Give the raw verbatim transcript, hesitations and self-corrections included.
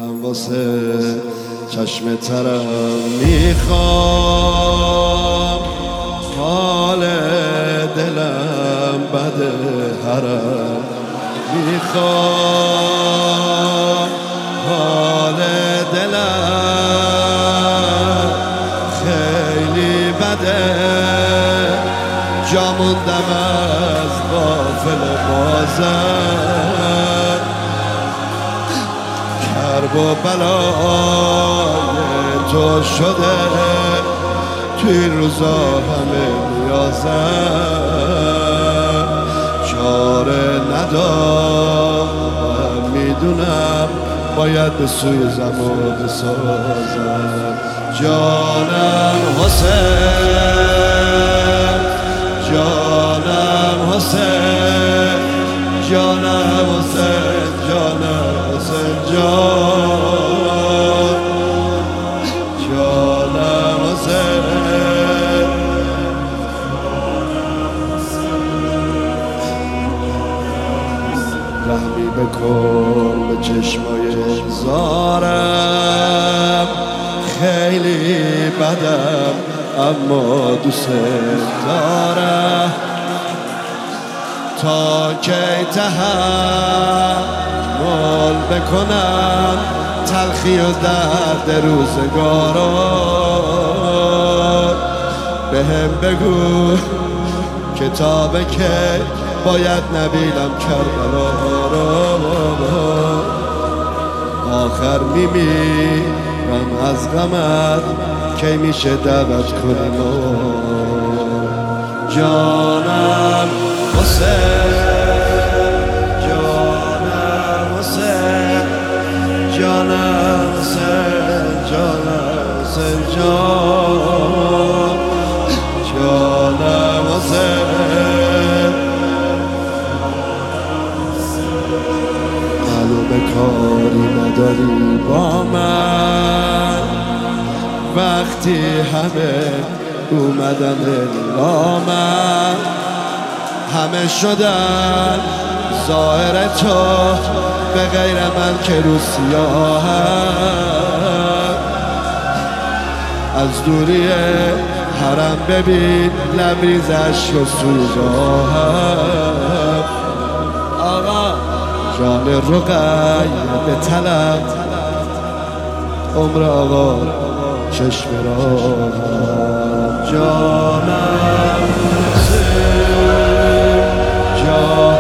هم واسه چشم ترم میخوام، حال دلم بده هرم میخوام، حال دلم خیلی بده، جا موندم از غافل بازم، کرب و بلای تو شده توی این روزا همه نیازم، چاره ندارم میدونم باید بسوزم و بسازم. جانم حسین، جانم حسین، جانم حسین، جانم حسین جان، جانم حسین. رحمی بکن به چشمای زارم، خیلی بدم اما دوست دارم، تا کی تحمل بکنم تلخی و درد روزگاران. بهم بگو کتاب که باید نبینم کربلا را، آخر میمیرم از غمت کی میشه دعوت کنیم. جانم حسین، جانم حسین، جانم حسین، جانم حسین جان، جانم حسین. معلومه کاری نداری با من وقتی همه اومدن الا من، همه شدن ظاهر تو به غیر من که رو سیاهم. از دوری حرم ببین لبریز عشق و سوزاهم. آقا جان رقیه به طلب عمر آقا چشم راهم. جانم حسین، جانم